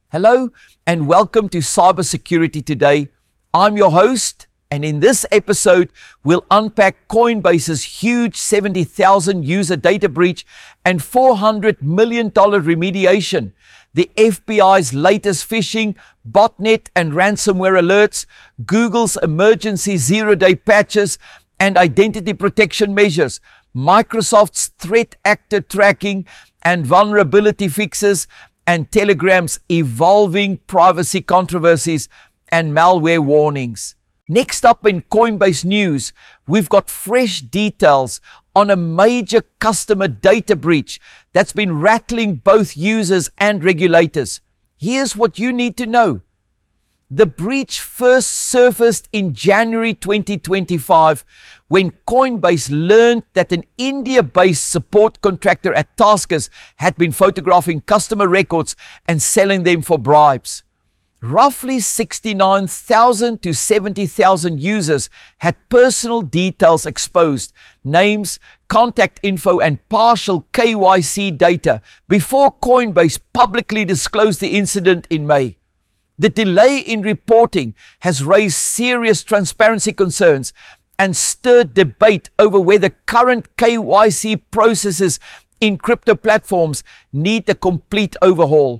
Hello and welcome to Cybersecurity Today. I'm your host, and in this episode, we'll unpack Coinbase's huge 70,000 user data breach and $400 million remediation, the FBI's latest phishing, botnet and ransomware alerts, Google's emergency zero-day patches and identity protection measures, Microsoft's threat actor tracking and vulnerability fixes, and Telegram's evolving privacy controversies and malware warnings. Next up in Coinbase news, we've got fresh details on a major customer data breach that's been rattling both users and regulators. Here's what you need to know. The breach first surfaced in January 2025 when Coinbase learned that an India-based support contractor at Taskers had been photographing customer records and selling them for bribes. Roughly 69,000 to 70,000 users had personal details exposed, names, contact info, and partial KYC data before Coinbase publicly disclosed the incident in May. The delay in reporting has raised serious transparency concerns and stirred debate over whether current KYC processes in crypto platforms need a complete overhaul.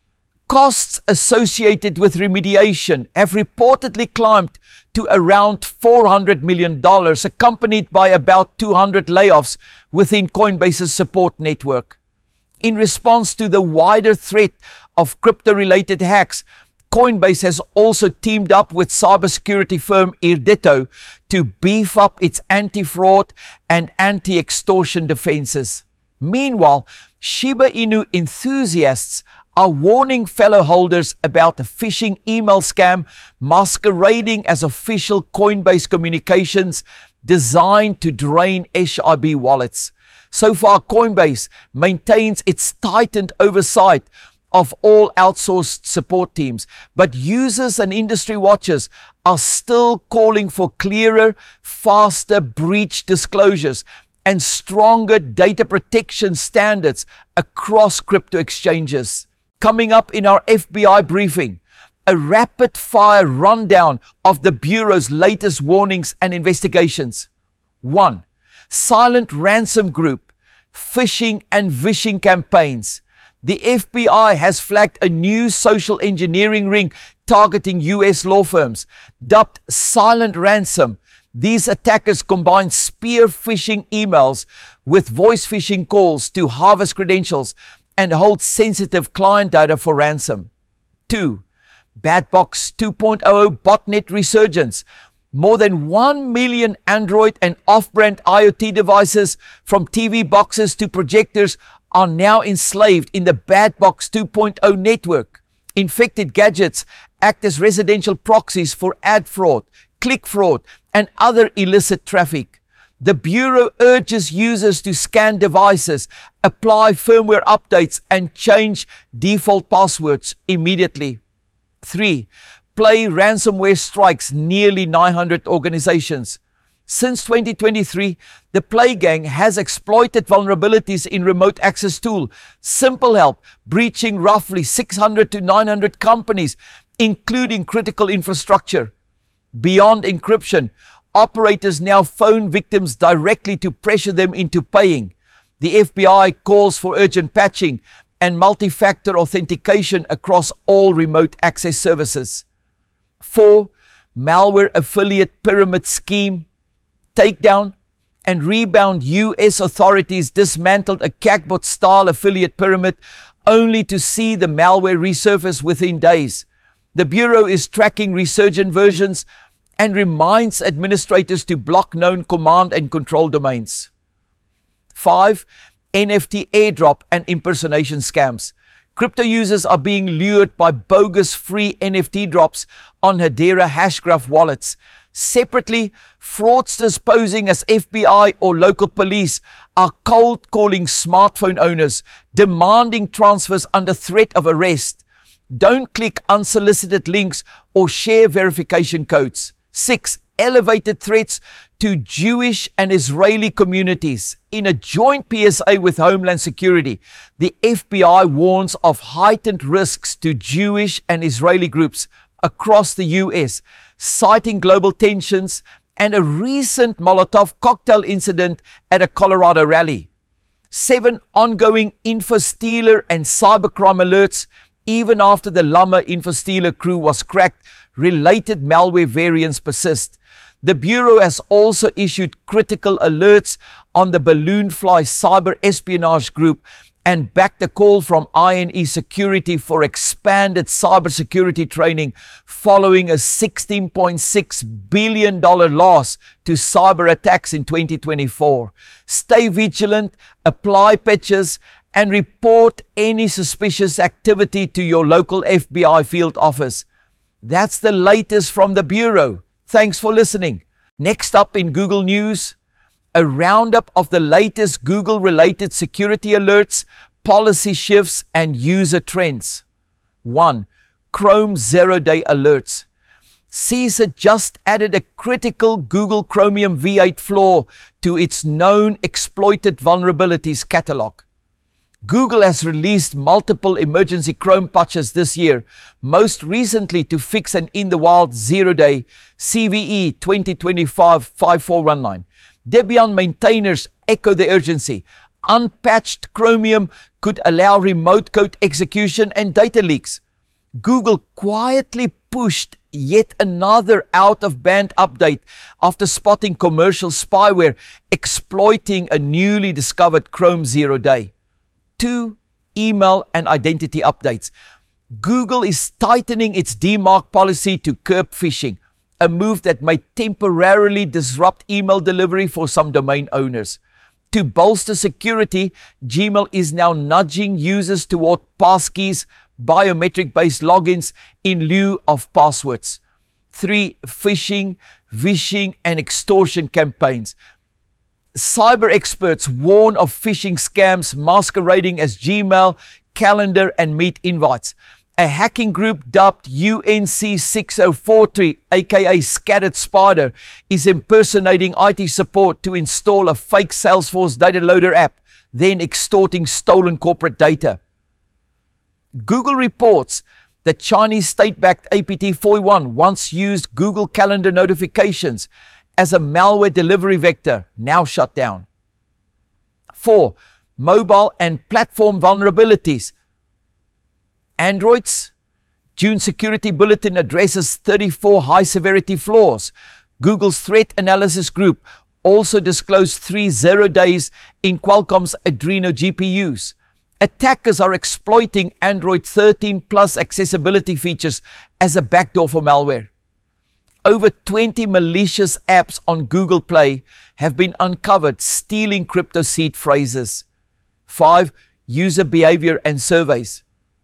Costs associated with remediation have reportedly climbed to around $400 million, accompanied by about 200 layoffs within Coinbase's support network. In response to the wider threat of crypto-related hacks, Coinbase has also teamed up with cybersecurity firm Irdeto to beef up its anti-fraud and anti-extortion defenses. Meanwhile, Shiba Inu enthusiasts are warning fellow holders about a phishing email scam masquerading as official Coinbase communications designed to drain SIB wallets. So far, Coinbase maintains its tightened oversight of all outsourced support teams, but users and industry watchers are still calling for clearer, faster breach disclosures and stronger data protection standards across crypto exchanges. Coming up in our FBI briefing, a rapid-fire rundown of the Bureau's latest warnings and investigations. 1. Silent ransom group, phishing and vishing campaigns. The FBI has flagged a new social engineering ring targeting US law firms. Dubbed Silent Ransom, these attackers combine spear phishing emails with voice phishing calls to harvest credentials and hold sensitive client data for ransom. 2. Batbox 2.0 botnet resurgence. More than 1 million Android and off-brand IoT devices, from TV boxes to projectors, are now enslaved in the Batbox 2.0 network. Infected gadgets act as residential proxies for ad fraud, click fraud, and other illicit traffic. The Bureau urges users to scan devices, apply firmware updates, and change default passwords immediately. 3. Play ransomware strikes nearly 900 organizations. Since 2023, the Play Gang has exploited vulnerabilities in remote access tool SimpleHelp, breaching roughly 600 to 900 companies, including critical infrastructure. Beyond encryption, operators now phone victims directly to pressure them into paying. The FBI calls for urgent patching and multi-factor authentication across all remote access services. 4. Malware affiliate pyramid scheme takedown and rebound. US authorities dismantled a Cagbot-style affiliate pyramid only to see the malware resurface within days. The Bureau is tracking resurgent versions and reminds administrators to block known command and control domains. 5. NFT airdrop and impersonation scams. Crypto users are being lured by bogus free NFT drops on Hedera Hashgraph wallets. Separately, fraudsters posing as FBI or local police are cold calling smartphone owners, demanding transfers under threat of arrest. Don't click unsolicited links or share verification codes. 6. elevated threats to Jewish and Israeli communities. In a joint PSA with Homeland Security, the FBI warns of heightened risks to Jewish and Israeli groups across the US, citing global tensions and a recent Molotov cocktail incident at a Colorado rally. 7 ongoing InfoStealer and cybercrime alerts, even after the Llama InfoStealer crew was cracked. Related malware variants persist. The Bureau has also issued critical alerts on the Balloonfly cyber espionage group and backed a call from INE Security for expanded cybersecurity training following a $16.6 billion loss to cyber attacks in 2024. Stay vigilant, apply patches, and report any suspicious activity to your local FBI field office. That's the latest from the Bureau. Thanks for listening. Next up in Google News, a roundup of the latest Google-related security alerts, policy shifts, and user trends. 1. Chrome zero-day alerts. CISA just added a critical Google Chromium V8 flaw to its known exploited vulnerabilities catalog. Google has released multiple emergency Chrome patches this year, most recently to fix an in-the-wild zero-day CVE 2025-5419. Debian maintainers echo the urgency. Unpatched Chromium could allow remote code execution and data leaks. Google quietly pushed yet another out-of-band update after spotting commercial spyware exploiting a newly discovered Chrome zero-day. 2. Email and identity updates. Google is tightening its DMARC policy to curb phishing, a move that may temporarily disrupt email delivery for some domain owners. To bolster security, Gmail is now nudging users toward passkeys, biometric-based logins in lieu of passwords. 3. Phishing, vishing, and extortion campaigns. Cyber experts warn of phishing scams masquerading as Gmail, calendar, and Meet invites. A hacking group dubbed UNC6043, aka Scattered Spider, is impersonating IT support to install a fake Salesforce data loader app, then extorting stolen corporate data. Google reports that Chinese state-backed APT41 once used Google Calendar notifications as a malware delivery vector, now shut down. 4. Mobile and platform vulnerabilities. Android's June Security Bulletin addresses 34 high-severity flaws. Google's Threat Analysis Group also disclosed 3 zero days in Qualcomm's Adreno GPUs. Attackers are exploiting Android 13 Plus accessibility features as a backdoor for malware. Over 20 malicious apps on Google Play have been uncovered stealing crypto seed phrases. 5. User behavior and surveys.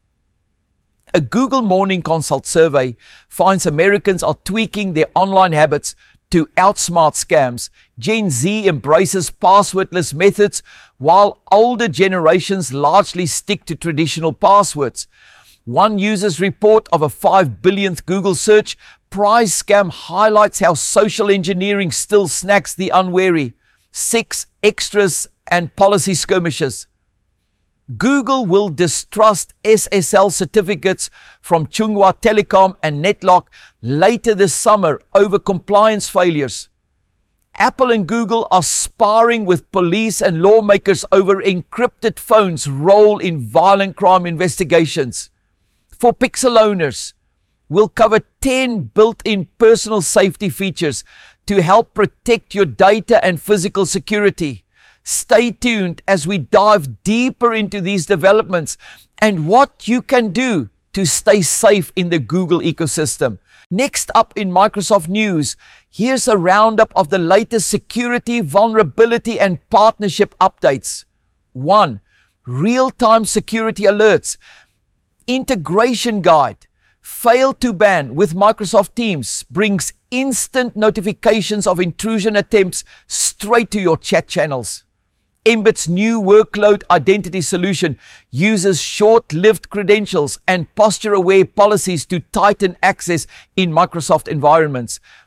A Google Morning Consult survey finds Americans are tweaking their online habits to outsmart scams. Gen Z embraces passwordless methods, while older generations largely stick to traditional passwords. One user's report of a 5 billionth Google search prize scam highlights how social engineering still snacks the unwary. 6. Extras and policy skirmishes. Google will distrust SSL certificates from Chunghwa Telecom and NetLock later this summer over compliance failures. Apple and Google are sparring with police and lawmakers over encrypted phones' role in violent crime investigations. For Pixel owners, we'll cover 10 built-in personal safety features to help protect your data and physical security. Stay tuned as we dive deeper into these developments and what you can do to stay safe in the Google ecosystem. Next up in Microsoft News, here's a roundup of the latest security, vulnerability, and partnership updates. 1. Real-time security alerts. Integration Guide. Fail to ban with Microsoft Teams brings instant notifications of intrusion attempts straight to your chat channels. Embed's new workload identity solution uses short-lived credentials and posture-aware policies to tighten access in Microsoft environments.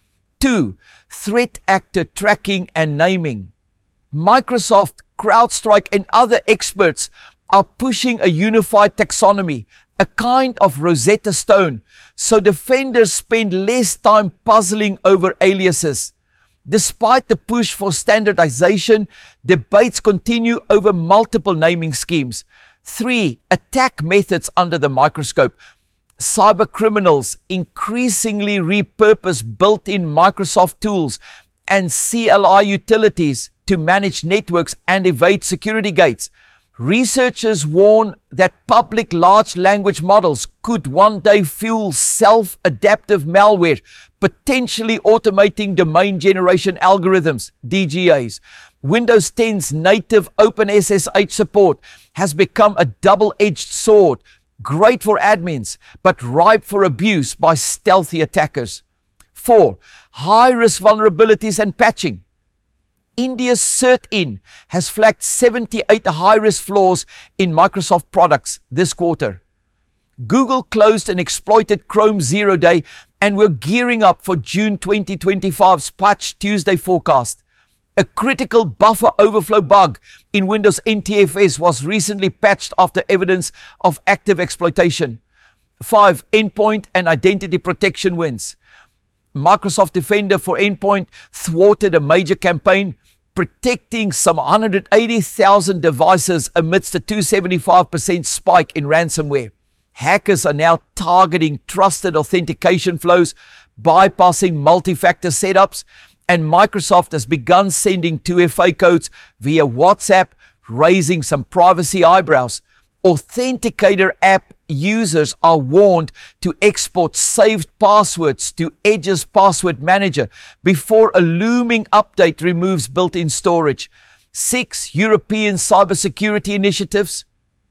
2. Threat actor tracking and naming. Microsoft, CrowdStrike, and other experts are pushing a unified taxonomy, a kind of Rosetta Stone, so defenders spend less time puzzling over aliases. Despite the push for standardization, debates continue over multiple naming schemes. 3. Attack methods under the microscope. Cyber criminals increasingly repurpose built-in Microsoft tools and CLI utilities to manage networks and evade security gates. Researchers warn that public large language models could one day fuel self-adaptive malware, potentially automating domain generation algorithms, DGAs. Windows 10's native OpenSSH support has become a double-edged sword, great for admins, but ripe for abuse by stealthy attackers. 4. High-risk vulnerabilities and patching. India's CertIn has flagged 78 high-risk flaws in Microsoft products this quarter. Google closed an exploited Chrome Zero Day, and we're gearing up for June 2025's Patch Tuesday forecast. A critical buffer overflow bug in Windows NTFS was recently patched after evidence of active exploitation. 5. Endpoint and identity protection wins. Microsoft Defender for Endpoint thwarted a major campaign, protecting some 180,000 devices amidst a 275% spike in ransomware. Hackers are now targeting trusted authentication flows, bypassing multi-factor setups, and Microsoft has begun sending 2FA codes via WhatsApp, raising some privacy eyebrows. Authenticator app users are warned to export saved passwords to Edge's password manager before a looming update removes built-in storage. 6. European cybersecurity initiatives.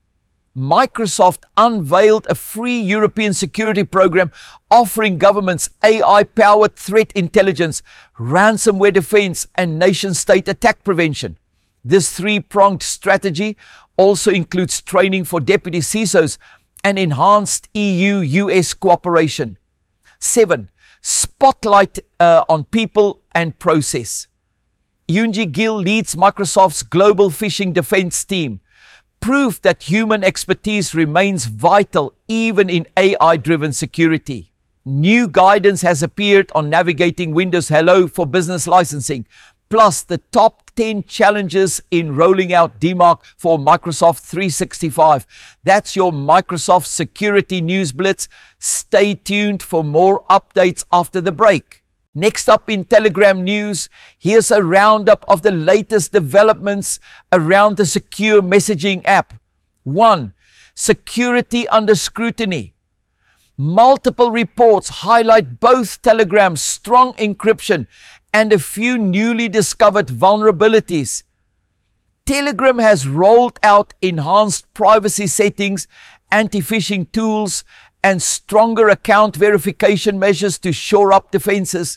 Microsoft unveiled a free European security program offering governments AI-powered threat intelligence, ransomware defense, and nation-state attack prevention. This three-pronged strategy also includes training for deputy CISOs and enhanced EU-US cooperation. 7. Spotlight on people and process. Yoonji Gill leads Microsoft's global phishing defense team. Proof that human expertise remains vital even in AI-driven security. New guidance has appeared on navigating Windows Hello for business licensing, plus the top 10 challenges in rolling out DMARC for Microsoft 365. That's your Microsoft Security News Blitz. Stay tuned for more updates after the break. Next up in Telegram news, here's a roundup of the latest developments around the secure messaging app. 1. Security under scrutiny. Multiple reports highlight both Telegram's strong encryption and a few newly discovered vulnerabilities. Telegram has rolled out enhanced privacy settings, anti-phishing tools, and stronger account verification measures to shore up defenses.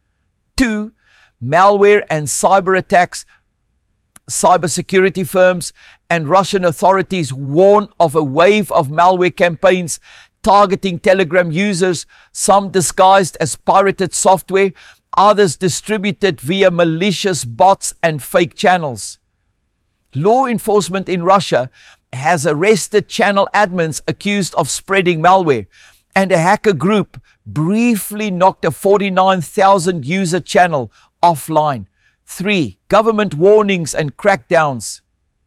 2. Malware and cyber attacks. Cybersecurity firms and Russian authorities warn of a wave of malware campaigns targeting Telegram users, some disguised as pirated software, others distributed via malicious bots and fake channels. Law enforcement in Russia has arrested channel admins accused of spreading malware, and a hacker group briefly knocked a 49,000 user channel offline. 3. Government warnings and crackdowns.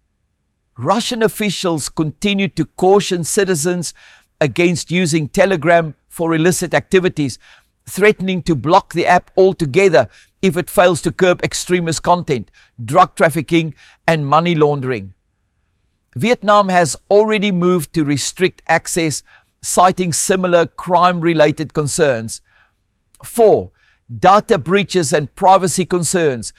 Russian officials continue to caution citizens against using Telegram for illicit activities, threatening to block the app altogether if it fails to curb extremist content, drug trafficking, and money laundering. Vietnam has already moved to restrict access, citing similar crime-related concerns. 4. Data breaches and privacy concerns.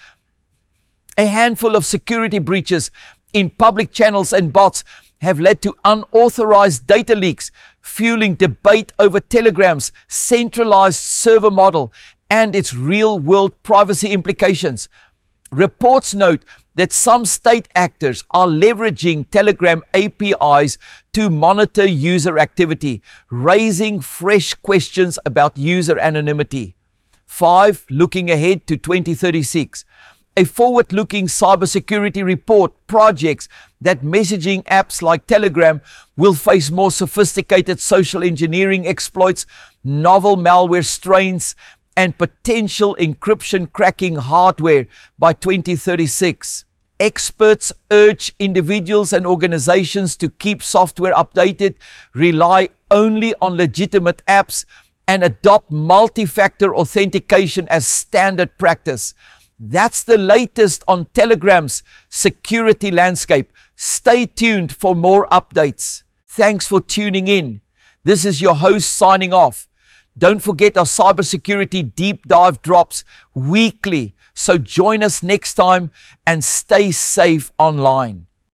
A handful of security breaches in public channels and bots have led to unauthorized data leaks, fueling debate over Telegram's centralized server model and its real-world privacy implications. Reports note that some state actors are leveraging Telegram APIs to monitor user activity, raising fresh questions about user anonymity. 5. Looking ahead to 2036. A forward-looking cybersecurity report projects that messaging apps like Telegram will face more sophisticated social engineering exploits, novel malware strains, and potential encryption cracking hardware by 2036. Experts urge individuals and organizations to keep software updated, rely only on legitimate apps, and adopt multi-factor authentication as standard practice. That's the latest on Telegram's security landscape. Stay tuned for more updates. Thanks for tuning in. This is your host signing off. Don't forget our cybersecurity deep dive drops weekly. So join us next time and stay safe online.